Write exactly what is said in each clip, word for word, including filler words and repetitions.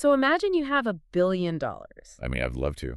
So imagine you have a billion dollars. I mean, I'd love to.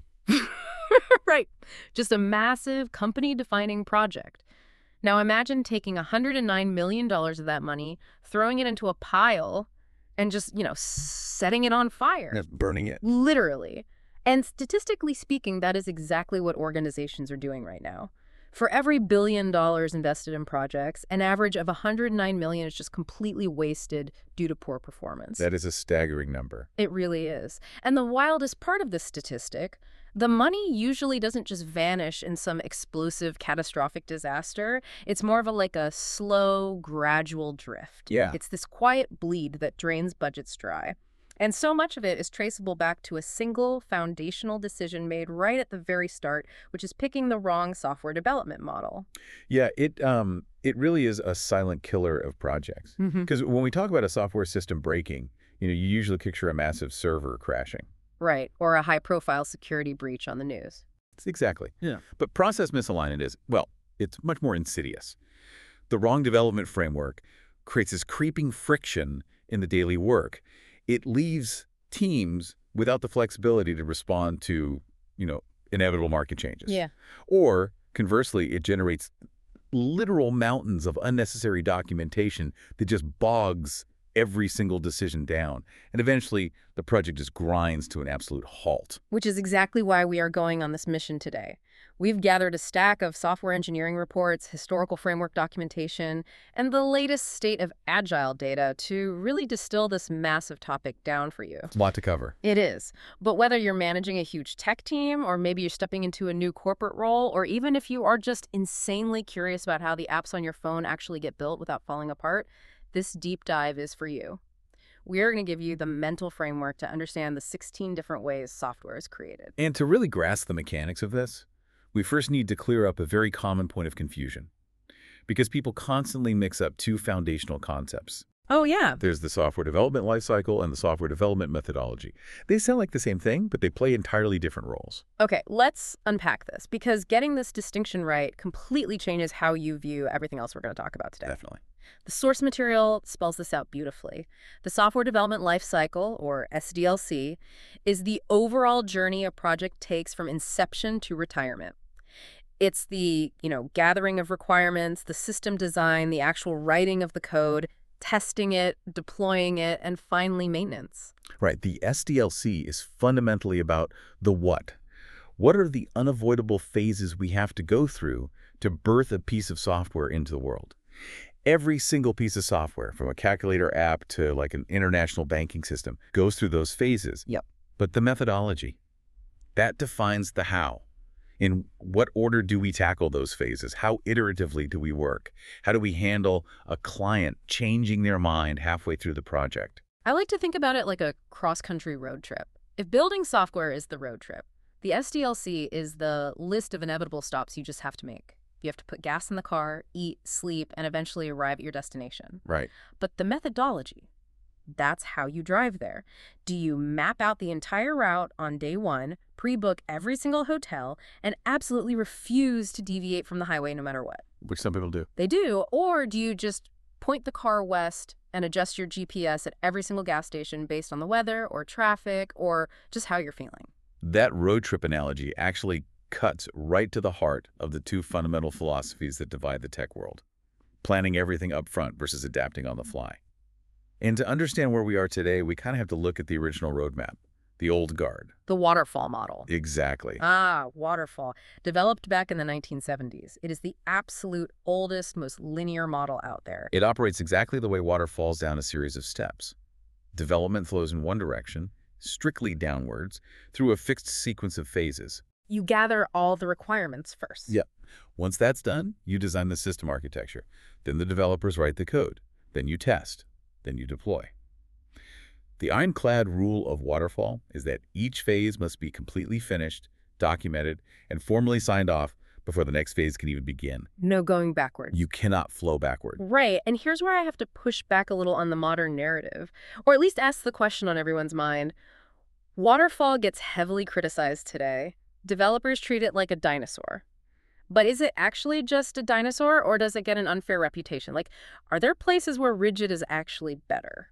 Right. Just a massive company-defining project. Now imagine taking one hundred nine million dollars of that money, throwing it into a pile, and just, you know, setting it on fire. Just burning it. Literally. And statistically speaking, that is exactly what organizations are doing right now. For every billion dollars invested in projects, an average of one hundred nine million dollars is just completely wasted due to poor performance. That is a staggering number. It really is. And the wildest part of this statistic, the money usually doesn't just vanish in some explosive, catastrophic disaster. It's more of a like a slow, gradual drift. Yeah. It's this quiet bleed that drains budgets dry. And so much of it is traceable back to a single foundational decision made right at the very start, which is picking the wrong software development model. Yeah, it um it really is a silent killer of projects. Because Mm-hmm. when we talk about a software system breaking, you know, you usually picture a massive server crashing. Right, or a high-profile security breach on the news. Exactly. Yeah. But process misalignment is, well, it's much more insidious. The wrong development framework creates this creeping friction in the daily work. It leaves teams without the flexibility to respond to, you know, inevitable market changes. Yeah. Or, conversely, it generates literal mountains of unnecessary documentation that just bogs every single decision down. And eventually, the project just grinds to an absolute halt. Which is exactly why we are going on this mission today. We've gathered a stack of software engineering reports, historical framework documentation, and the latest state of agile data to really distill this massive topic down for you. A lot to cover. It is. But whether you're managing a huge tech team, or maybe you're stepping into a new corporate role, or even if you are just insanely curious about how the apps on your phone actually get built without falling apart, this deep dive is for you. We're going to give you the mental framework to understand the sixteen different ways software is created. And to really grasp the mechanics of this, we first need to clear up a very common point of confusion. Because people constantly mix up two foundational concepts. Oh, yeah. There's the software development lifecycle and the software development methodology. They sound like the same thing, but they play entirely different roles. Okay, let's unpack this, because getting this distinction right completely changes how you view everything else we're going to talk about today. Definitely. The source material spells this out beautifully. The software development lifecycle, or S D L C, is the overall journey a project takes from inception to retirement. It's the, you know, gathering of requirements, the system design, the actual writing of the code, testing it, deploying it, and finally maintenance. Right. The S D L C is fundamentally about the what. What are the unavoidable phases we have to go through to birth a piece of software into the world? Every single piece of software, from a calculator app to like an international banking system, goes through those phases. Yep. But the methodology, that defines the how. In what order do we tackle those phases? How iteratively do we work? How do we handle a client changing their mind halfway through the project? I like to think about it like a cross-country road trip. If building software is the road trip, the S D L C is the list of inevitable stops you just have to make. You have to put gas in the car, eat, sleep, and eventually arrive at your destination. Right. But the methodology, that's how you drive there. Do you map out the entire route on day one, pre-book every single hotel, and absolutely refuse to deviate from the highway no matter what? Which some people do. They do. Or do you just point the car west and adjust your G P S at every single gas station based on the weather or traffic or just how you're feeling? That road trip analogy actually cuts right to the heart of the two fundamental philosophies that divide the tech world. Planning everything up front versus adapting on the fly. And to understand where we are today, we kind of have to look at the original roadmap, the old guard. The waterfall model. Exactly. Ah, waterfall. Developed back in the nineteen seventies. It is the absolute oldest, most linear model out there. It operates exactly the way water falls down a series of steps. Development flows in one direction, strictly downwards, through a fixed sequence of phases. You gather all the requirements first. Yep. Once that's done, you design the system architecture. Then the developers write the code. Then you test. Then you deploy. The ironclad rule of waterfall is that each phase must be completely finished, documented, and formally signed off before the next phase can even begin. No going backwards. You cannot flow backward. Right, and here's where I have to push back a little on the modern narrative, or at least ask the question on everyone's mind. Waterfall gets heavily criticized today. Developers treat it like a dinosaur. But is it actually just a dinosaur, or does it get an unfair reputation? Like, are there places where rigid is actually better?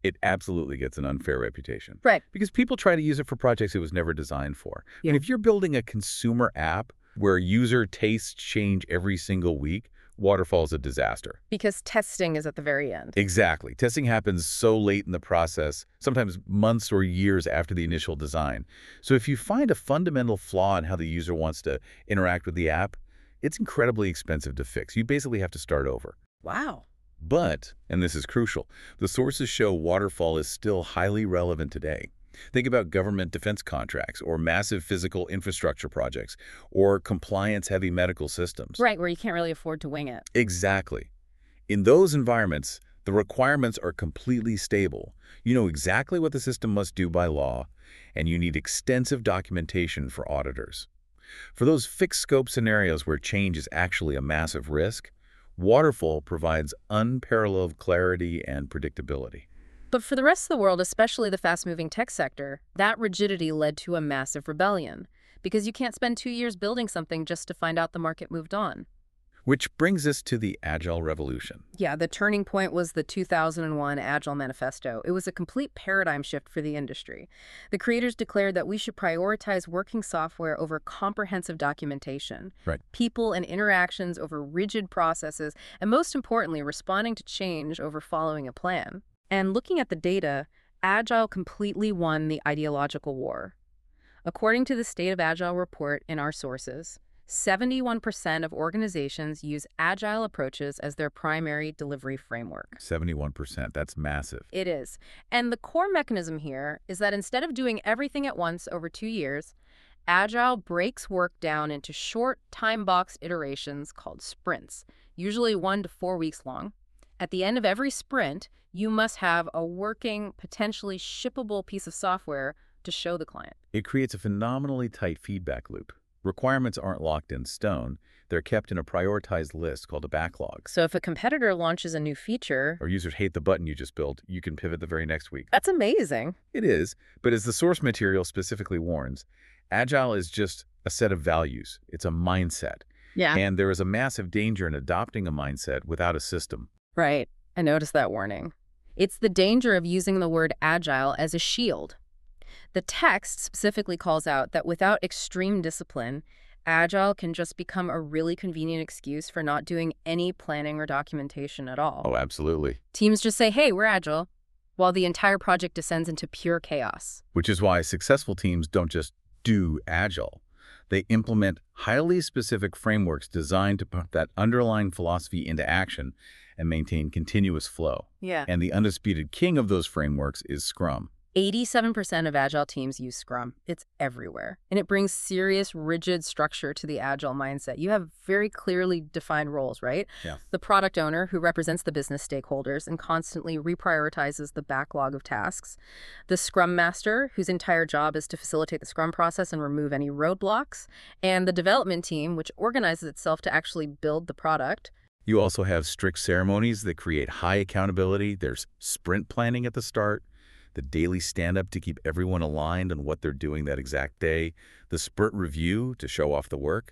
It absolutely gets an unfair reputation. Right. Because people try to use it for projects it was never designed for. Yeah. And if you're building a consumer app where user tastes change every single week, Waterfall is a disaster. Because testing is at the very end. Exactly. Testing happens so late in the process, sometimes months or years after the initial design. So if you find a fundamental flaw in how the user wants to interact with the app, it's incredibly expensive to fix. You basically have to start over. Wow. But, and this is crucial, the sources show Waterfall is still highly relevant today. Think about government defense contracts or massive physical infrastructure projects or compliance-heavy medical systems. Right, where you can't really afford to wing it. Exactly. In those environments, the requirements are completely stable. You know exactly what the system must do by law, and you need extensive documentation for auditors. For those fixed scope scenarios where change is actually a massive risk, Waterfall provides unparalleled clarity and predictability. But for the rest of the world, especially the fast-moving tech sector, that rigidity led to a massive rebellion, because you can't spend two years building something just to find out the market moved on. Which brings us to the Agile Revolution. Yeah, the turning point was the two thousand one Agile Manifesto. It was a complete paradigm shift for the industry. The creators declared that we should prioritize working software over comprehensive documentation, Right. people and interactions over rigid processes, and most importantly, responding to change over following a plan. And looking at the data, Agile completely won the ideological war. According to the State of Agile report in our sources, seventy-one percent of organizations use Agile approaches as their primary delivery framework. seventy-one percent. That's massive. It is. And the core mechanism here is that instead of doing everything at once over two years, Agile breaks work down into short, time-boxed iterations called sprints, usually one to four weeks long. At the end of every sprint, you must have a working, potentially shippable piece of software to show the client. It creates a phenomenally tight feedback loop. Requirements aren't locked in stone. They're kept in a prioritized list called a backlog. So if a competitor launches a new feature, Or users hate the button you just built, you can pivot the very next week. that's amazing. It is, but as the source material specifically warns, Agile is just a set of values. It's a mindset. Yeah. And there is a massive danger in adopting a mindset without a system. Right. I noticed that warning. It's the danger of using the word agile as a shield. The text specifically calls out that without extreme discipline, agile can just become a really convenient excuse for not doing any planning or documentation at all. Oh, absolutely. Teams just say, hey, we're agile, while the entire project descends into pure chaos. Which is why successful teams don't just do Agile. They implement highly specific frameworks designed to put that underlying philosophy into action and maintain continuous flow. Yeah. And the undisputed king of those frameworks is Scrum. eighty-seven percent of Agile teams use Scrum. It's everywhere. And it brings serious, rigid structure to the Agile mindset. You have very clearly defined roles, right? Yeah. The product owner, who represents the business stakeholders and constantly reprioritizes the backlog of tasks. The Scrum Master, whose entire job is to facilitate the Scrum process and remove any roadblocks. And the development team, which organizes itself to actually build the product. You also have strict ceremonies that create high accountability. There's sprint planning at the start, the daily stand-up to keep everyone aligned on what they're doing that exact day, the sprint review to show off the work,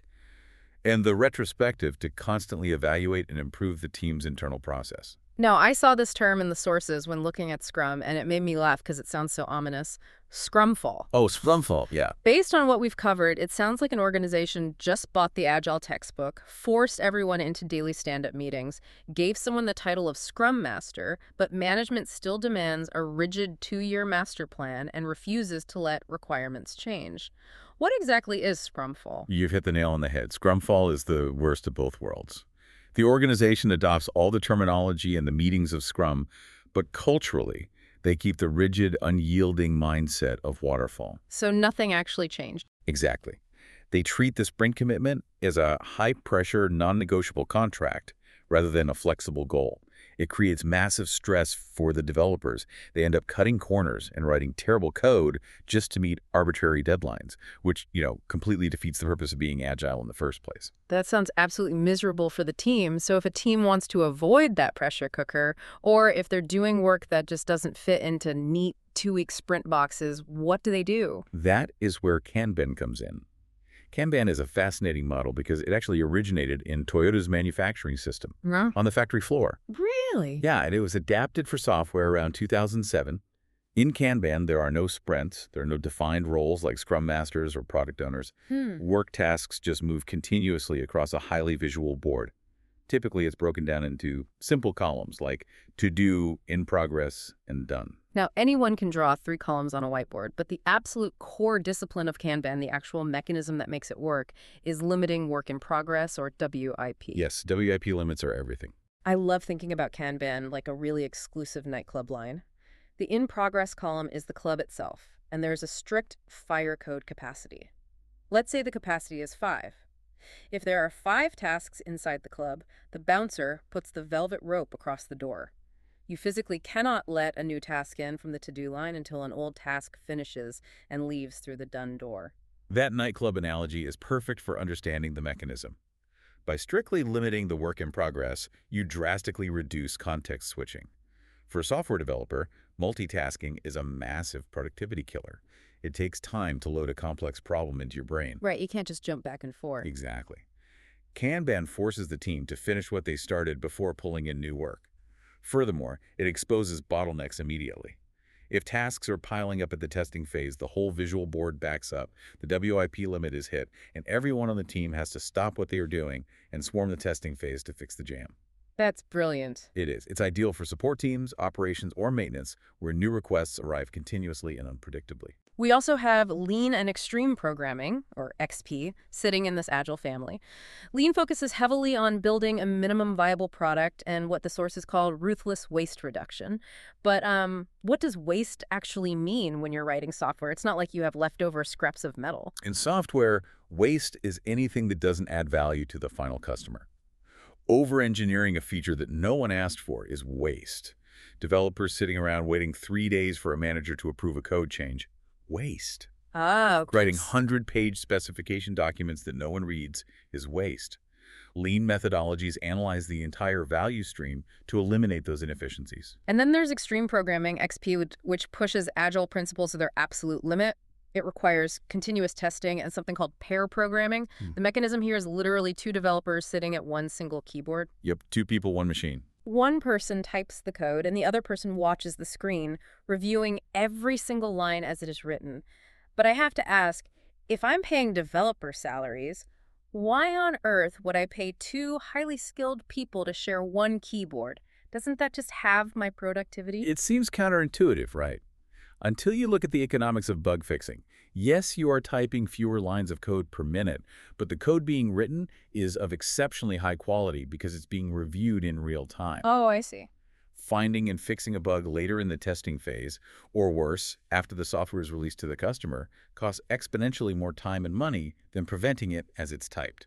and the retrospective to constantly evaluate and improve the team's internal process. Now, I saw this term in the sources when looking at Scrum, and it made me laugh because it sounds so ominous. Scrumfall. Oh, Scrumfall, yeah. Based on what we've covered, it sounds like an organization just bought the Agile textbook, forced everyone into daily stand-up meetings, gave someone the title of Scrum Master, but management still demands a rigid two-year master plan and refuses to let requirements change. What exactly is Scrumfall? You've hit the nail on the head. Scrumfall is the worst of both worlds. The organization adopts all the terminology and the meetings of Scrum, but culturally, they keep the rigid, unyielding mindset of Waterfall. So nothing actually changed. Exactly. They treat the sprint commitment as a high-pressure, non-negotiable contract rather than a flexible goal. It creates massive stress for the developers. They end up cutting corners and writing terrible code just to meet arbitrary deadlines, which, you know, completely defeats the purpose of being agile in the first place. That sounds absolutely miserable for the team. So if a team wants to avoid that pressure cooker, or if they're doing work that just doesn't fit into neat two-week sprint boxes, what do they do? That is where Kanban comes in. Kanban is a fascinating model because it actually originated in Toyota's manufacturing system Huh? on the factory floor. Really? Yeah, and it was adapted for software around two thousand seven. In Kanban, there are no sprints. There are no defined roles like Scrum Masters or product owners. Hmm. Work tasks just move continuously across a highly visual board. Typically, it's broken down into simple columns like to do, in progress, and done. Now, anyone can draw three columns on a whiteboard, but the absolute core discipline of Kanban, the actual mechanism that makes it work, is limiting work in progress, or W I P. Yes, W I P limits are everything. I love thinking about Kanban like a really exclusive nightclub line. The in-progress column is the club itself, and there's a strict fire code capacity. Let's say the capacity is five. If there are five tasks inside the club, the bouncer puts the velvet rope across the door. You physically cannot let a new task in from the to-do line until an old task finishes and leaves through the done door. That nightclub analogy is perfect for understanding the mechanism. By strictly limiting the work in progress, you drastically reduce context switching. For a software developer, multitasking is a massive productivity killer. It takes time to load a complex problem into your brain. Right, you can't just jump back and forth. Exactly. Kanban forces the team to finish what they started before pulling in new work. Furthermore, it exposes bottlenecks immediately. If tasks are piling up at the testing phase, the whole visual board backs up, the W I P limit is hit, and everyone on the team has to stop what they are doing and swarm the testing phase to fix the jam. That's brilliant. It is. It's ideal for support teams, operations, or maintenance where new requests arrive continuously and unpredictably. We also have Lean and Extreme Programming, or X P, sitting in this Agile family. Lean focuses heavily on building a minimum viable product and what the sources call ruthless waste reduction. But um, what does waste actually mean when you're writing software? It's not like you have leftover scraps of metal. In software, waste is anything that doesn't add value to the final customer. Over-engineering a feature that no one asked for is waste. Developers sitting around waiting three days for a manager to approve a code change. Waste. Ah, okay. Writing hundred-page specification documents that no one reads is waste. Lean methodologies analyze the entire value stream to eliminate those inefficiencies. And then there's Extreme Programming, X P, which- which pushes Agile principles to their absolute limit. It requires continuous testing and something called pair programming. Hmm. The mechanism here is literally two developers sitting at one single keyboard. Yep, two people, one machine. One person types the code and the other person watches the screen, reviewing every single line as it is written. But I have to ask, if I'm paying developer salaries, why on earth would I pay two highly skilled people to share one keyboard? Doesn't that just halve my productivity? It seems counterintuitive, right? Until you look at the economics of bug fixing. Yes, you are typing fewer lines of code per minute, but the code being written is of exceptionally high quality because it's being reviewed in real time. Oh, I see. Finding and fixing a bug later in the testing phase, or worse, after the software is released to the customer, costs exponentially more time and money than preventing it as it's typed.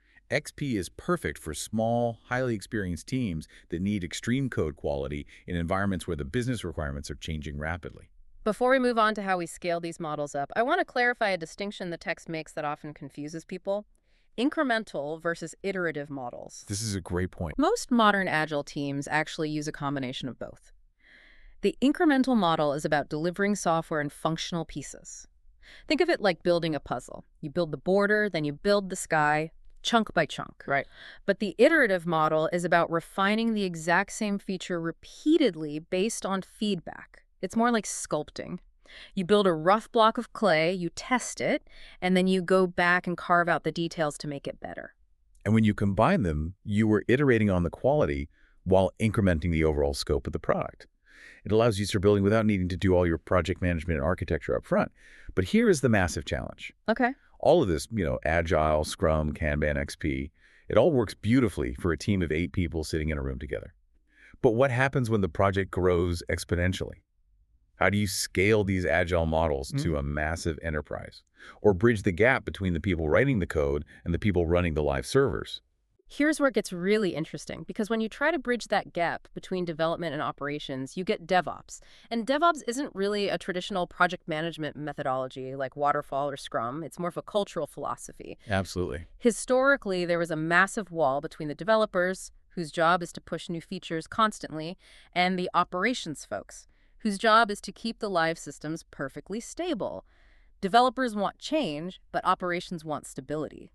X P is perfect for small, highly experienced teams that need extreme code quality in environments where the business requirements are changing rapidly. Before we move on to how we scale these models up, I want to clarify a distinction the text makes that often confuses people. Incremental versus iterative models. This is a great point. Most modern Agile teams actually use a combination of both. The incremental model is about delivering software in functional pieces. Think of it like building a puzzle. You build the border, then you build the sky, chunk by chunk. Right. But the iterative model is about refining the exact same feature repeatedly based on feedback. It's more like sculpting. You build a rough block of clay, you test it, and then you go back and carve out the details to make it better. And when you combine them, you are iterating on the quality while incrementing the overall scope of the product. It allows you to start building without needing to do all your project management and architecture up front. But here is the massive challenge. Okay. All of this, you know, Agile, Scrum, Kanban, X P, it all works beautifully for a team of eight people sitting in a room together. But what happens when the project grows exponentially? How do you scale these Agile models Mm. to a massive enterprise? Or bridge the gap between the people writing the code and the people running the live servers? Here's where it gets really interesting, because when you try to bridge that gap between development and operations, you get DevOps. And DevOps isn't really a traditional project management methodology like Waterfall or Scrum. It's more of a cultural philosophy. Absolutely. Historically, there was a massive wall between the developers, whose job is to push new features constantly, and the operations folks, whose job is to keep the live systems perfectly stable. Developers want change, but operations want stability.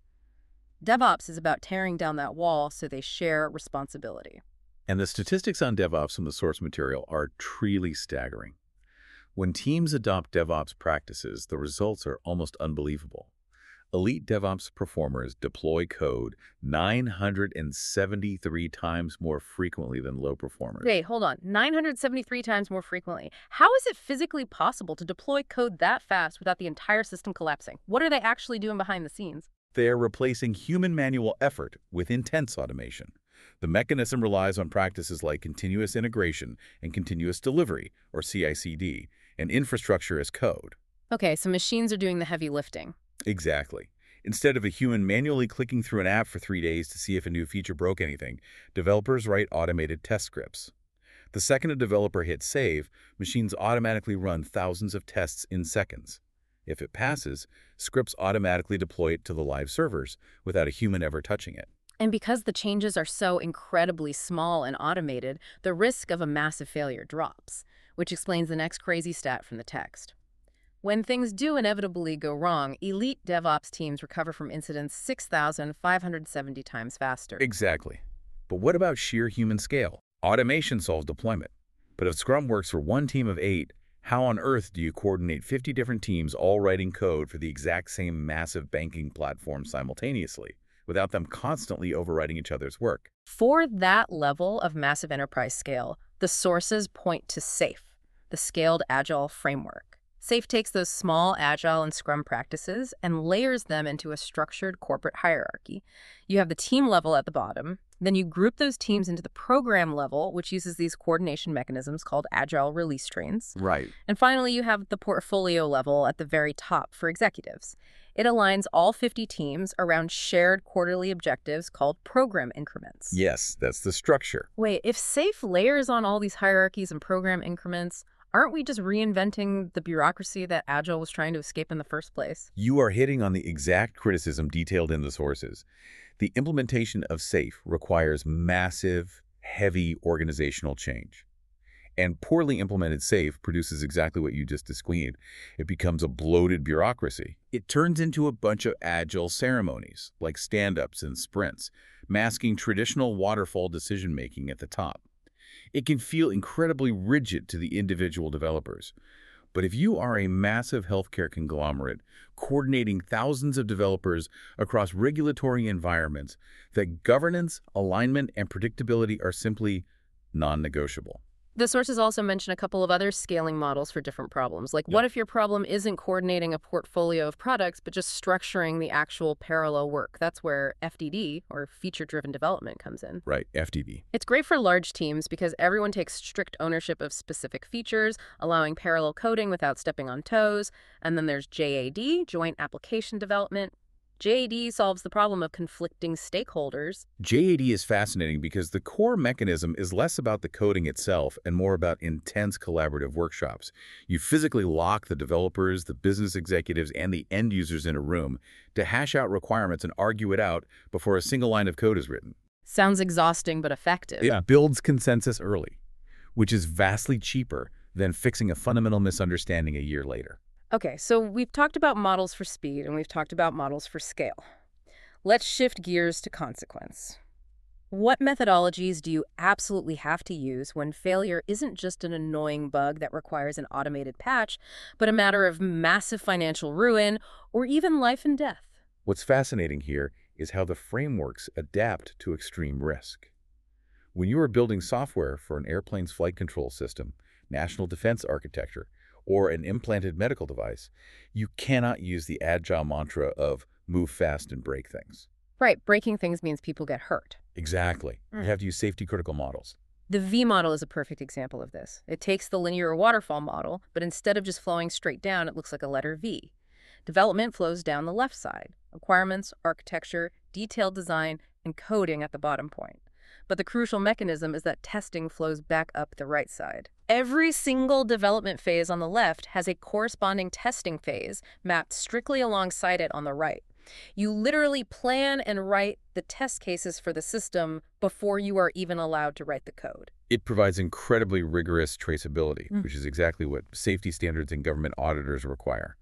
DevOps is about tearing down that wall so they share responsibility. And the statistics on DevOps from the source material are truly staggering. When teams adopt DevOps practices, the results are almost unbelievable. Elite DevOps performers deploy code nine hundred seventy-three times more frequently than low performers. Wait, hold on. nine hundred seventy-three times more frequently. How is it physically possible to deploy code that fast without the entire system collapsing? What are they actually doing behind the scenes? They're replacing human manual effort with intense automation. The mechanism relies on practices like continuous integration and continuous delivery, or C I C D, and infrastructure as code. Okay, so machines are doing the heavy lifting. Exactly. Instead of a human manually clicking through an app for three days to see if a new feature broke anything, developers write automated test scripts. The second a developer hits save, machines automatically run thousands of tests in seconds. If it passes, scripts automatically deploy it to the live servers without a human ever touching it. And because the changes are so incredibly small and automated, the risk of a massive failure drops, which explains the next crazy stat from the text. When things do inevitably go wrong, elite DevOps teams recover from incidents six thousand five hundred seventy times faster. Exactly. But what about sheer human scale? Automation solves deployment. But if Scrum works for one team of eight, how on earth do you coordinate fifty different teams all writing code for the exact same massive banking platform simultaneously, without them constantly overwriting each other's work? For that level of massive enterprise scale, the sources point to SAFe, the Scaled Agile Framework. SAFe takes those small Agile and Scrum practices and layers them into a structured corporate hierarchy. You have the team level at the bottom, then you group those teams into the program level, which uses these coordination mechanisms called Agile release trains. Right. And finally, you have the portfolio level at the very top for executives. It aligns all fifty teams around shared quarterly objectives called program increments. Yes, that's the structure. Wait, if SAFe layers on all these hierarchies and program increments, aren't we just reinventing the bureaucracy that Agile was trying to escape in the first place? You are hitting on the exact criticism detailed in the sources. The implementation of SAFe requires massive, heavy organizational change. And poorly implemented SAFe produces exactly what you just described. It becomes a bloated bureaucracy. It turns into a bunch of agile ceremonies, like stand-ups and sprints, masking traditional waterfall decision-making at the top. It can feel incredibly rigid to the individual developers. But if you are a massive healthcare conglomerate coordinating thousands of developers across regulatory environments, that governance, alignment, and predictability are simply non-negotiable. The sources also mention a couple of other scaling models for different problems. Like, what if your problem isn't coordinating a portfolio of products, but just structuring the actual parallel work? That's where F D D, or feature-driven development, comes in. Right, F D D. It's great for large teams because everyone takes strict ownership of specific features, allowing parallel coding without stepping on toes. And then there's J A D, Joint Application Development. J A D solves the problem of conflicting stakeholders. J A D is fascinating because the core mechanism is less about the coding itself and more about intense collaborative workshops. You physically lock the developers, the business executives, and the end users in a room to hash out requirements and argue it out before a single line of code is written. Sounds exhausting but effective. It builds consensus early, which is vastly cheaper than fixing a fundamental misunderstanding a year later. Okay, so we've talked about models for speed and we've talked about models for scale. Let's shift gears to consequence. What methodologies do you absolutely have to use when failure isn't just an annoying bug that requires an automated patch, but a matter of massive financial ruin or even life and death? What's fascinating here is how the frameworks adapt to extreme risk. When you are building software for an airplane's flight control system, national defense architecture, or an implanted medical device, you cannot use the agile mantra of move fast and break things. Right, breaking things means people get hurt. Exactly. Mm. You have to use safety-critical models. The V model is a perfect example of this. It takes the linear waterfall model, but instead of just flowing straight down, it looks like a letter V. Development flows down the left side. Requirements, architecture, detailed design, and coding at the bottom point. But the crucial mechanism is that testing flows back up the right side. Every single development phase on the left has a corresponding testing phase mapped strictly alongside it on the right. You literally plan and write the test cases for the system before you are even allowed to write the code. It provides incredibly rigorous traceability, Mm. which is exactly what safety standards and government auditors require.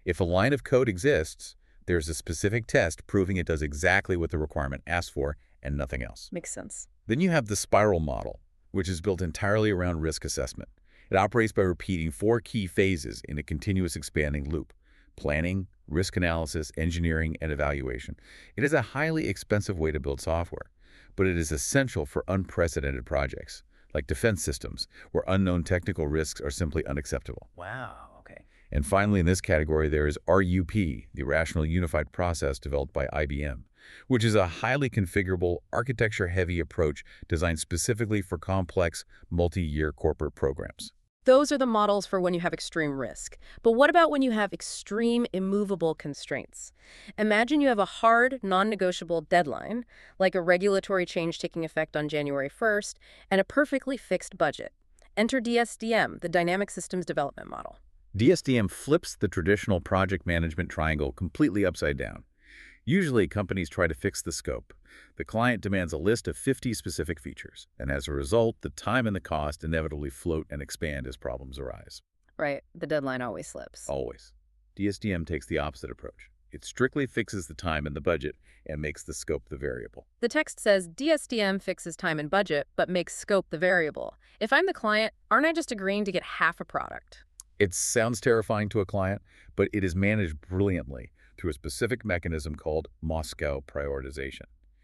If a line of code exists, there's a specific test proving it does exactly what the requirement asks for and nothing else. Makes sense. Then you have the spiral model, which is built entirely around risk assessment. It operates by repeating four key phases in a continuous expanding loop: planning, risk analysis, engineering, and evaluation. It is a highly expensive way to build software, but it is essential for unprecedented projects, like defense systems, where unknown technical risks are simply unacceptable. Wow, okay. And finally, in this category, there is R U P, the Rational Unified Process developed by I B M, which is a highly configurable, architecture-heavy approach designed specifically for complex, multi-year corporate programs. Those are the models for when you have extreme risk. But what about when you have extreme immovable constraints? Imagine you have a hard, non-negotiable deadline, like a regulatory change taking effect on January first, and a perfectly fixed budget. Enter D S D M, the Dynamic Systems Development Model. D S D M flips the traditional project management triangle completely upside down. Usually, companies try to fix the scope. The client demands a list of fifty specific features, and as a result, the time and the cost inevitably float and expand as problems arise. Right, the deadline always slips. Always. D S D M takes the opposite approach. It strictly fixes the time and the budget and makes the scope the variable. The text says D S D M fixes time and budget, but makes scope the variable. If I'm the client, aren't I just agreeing to get half a product? It sounds terrifying to a client, but it is managed brilliantly through a specific mechanism called Moscow prioritization,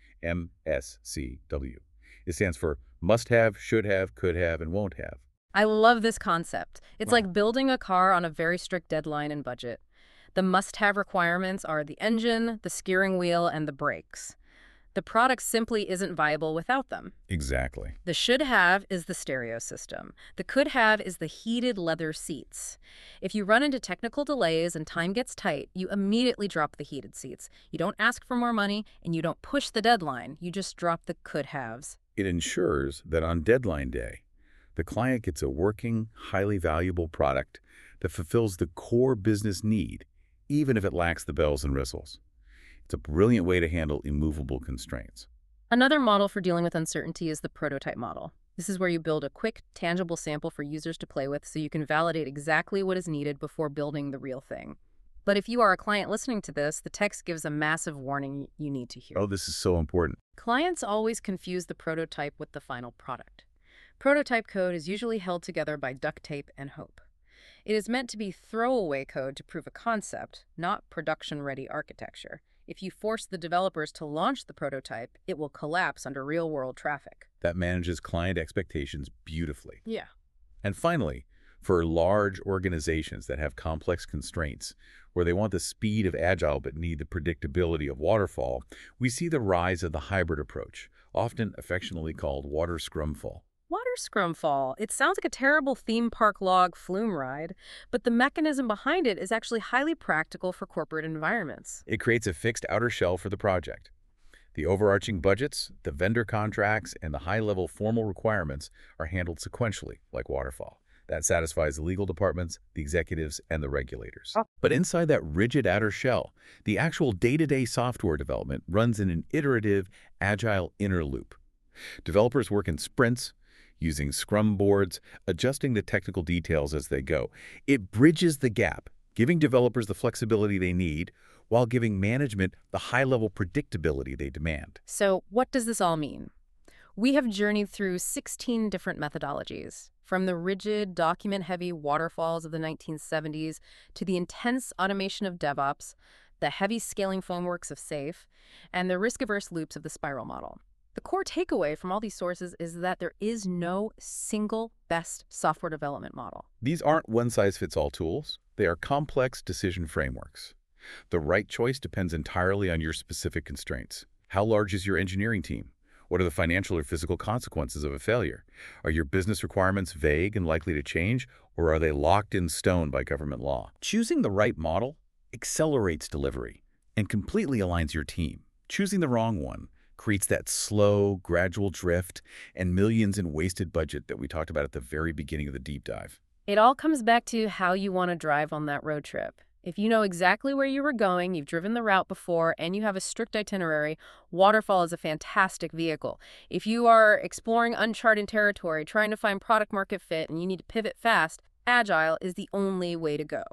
M S C W. It stands for must have, should have, could have, and won't have. I love this concept. It's Wow. like building a car on a very strict deadline and budget. The must-have requirements are the engine, the steering wheel, and the brakes. The product simply isn't viable without them. Exactly. The should-have is the stereo system. The could-have is the heated leather seats. If you run into technical delays and time gets tight, you immediately drop the heated seats. You don't ask for more money, and you don't push the deadline. You just drop the could-haves. It ensures that on deadline day, the client gets a working, highly valuable product that fulfills the core business need, even if it lacks the bells and whistles. It's a brilliant way to handle immovable constraints. Another model for dealing with uncertainty is the prototype model. This is where you build a quick, tangible sample for users to play with so you can validate exactly what is needed before building the real thing. But if you are a client listening to this, the text gives a massive warning you need to hear. Oh, this is so important. Clients always confuse the prototype with the final product. Prototype code is usually held together by duct tape and hope. It is meant to be throwaway code to prove a concept, not production-ready architecture. If you force the developers to launch the prototype, it will collapse under real-world traffic. That manages client expectations beautifully. Yeah. And finally, for large organizations that have complex constraints, where they want the speed of Agile but need the predictability of Waterfall, we see the rise of the hybrid approach, often affectionately called Water Scrumfall. Water Scrumfall. It sounds like a terrible theme park log flume ride, but the mechanism behind it is actually highly practical for corporate environments. It creates a fixed outer shell for the project. The overarching budgets, the vendor contracts, and the high-level formal requirements are handled sequentially, like Waterfall. That satisfies the legal departments, the executives, and the regulators. Oh. But inside that rigid outer shell, the actual day-to-day software development runs in an iterative, agile inner loop. Developers work in sprints, using Scrum boards, adjusting the technical details as they go. It bridges the gap, giving developers the flexibility they need while giving management the high-level predictability they demand. So what does this all mean? We have journeyed through sixteen different methodologies, from the rigid, document-heavy waterfalls of the nineteen seventies to the intense automation of DevOps, the heavy scaling frameworks of SAFe, and the risk-averse loops of the spiral model. The core takeaway from all these sources is that there is no single best software development model. These aren't one-size-fits-all tools. They are complex decision frameworks. The right choice depends entirely on your specific constraints. How large is your engineering team? What are the financial or physical consequences of a failure? Are your business requirements vague and likely to change, or are they locked in stone by government law? Choosing the right model accelerates delivery and completely aligns your team. Choosing the wrong one creates that slow, gradual drift and millions in wasted budget that we talked about at the very beginning of the deep dive. It all comes back to how you want to drive on that road trip. If you know exactly where you were going, you've driven the route before, and you have a strict itinerary, Waterfall is a fantastic vehicle. If you are exploring uncharted territory, trying to find product market fit, and you need to pivot fast, Agile is the only way to go.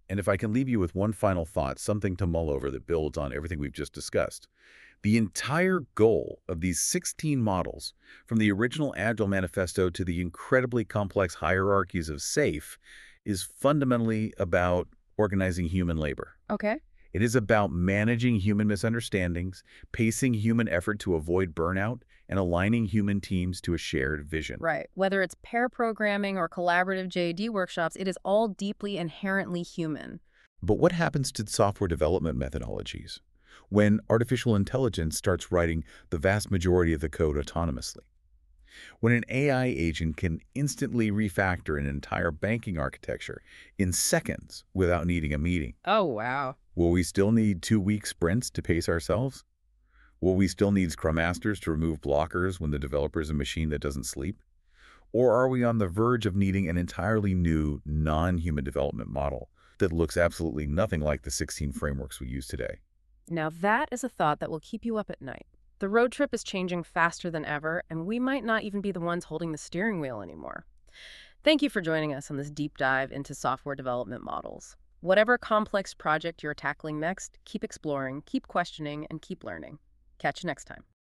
And if I can leave you with one final thought, something to mull over that builds on everything we've just discussed. The entire goal of these sixteen models, from the original Agile Manifesto to the incredibly complex hierarchies of SAFe, is fundamentally about organizing human labor. Okay. It is about managing human misunderstandings, pacing human effort to avoid burnout, and aligning human teams to a shared vision. Right. Whether it's pair programming or collaborative J D workshops, it is all deeply inherently human. But what happens to software development methodologies when artificial intelligence starts writing the vast majority of the code autonomously? When an A I agent can instantly refactor an entire banking architecture in seconds without needing a meeting, Oh, wow. will we still need two-week sprints to pace ourselves? Will we still need Scrum Masters to remove blockers when the developer is a machine that doesn't sleep? Or are we on the verge of needing an entirely new, non-human development model that looks absolutely nothing like the sixteen frameworks we use today? Now that is a thought that will keep you up at night. The road trip is changing faster than ever, and we might not even be the ones holding the steering wheel anymore. Thank you for joining us on this deep dive into software development models. Whatever complex project you're tackling next, keep exploring, keep questioning, and keep learning. Catch you next time.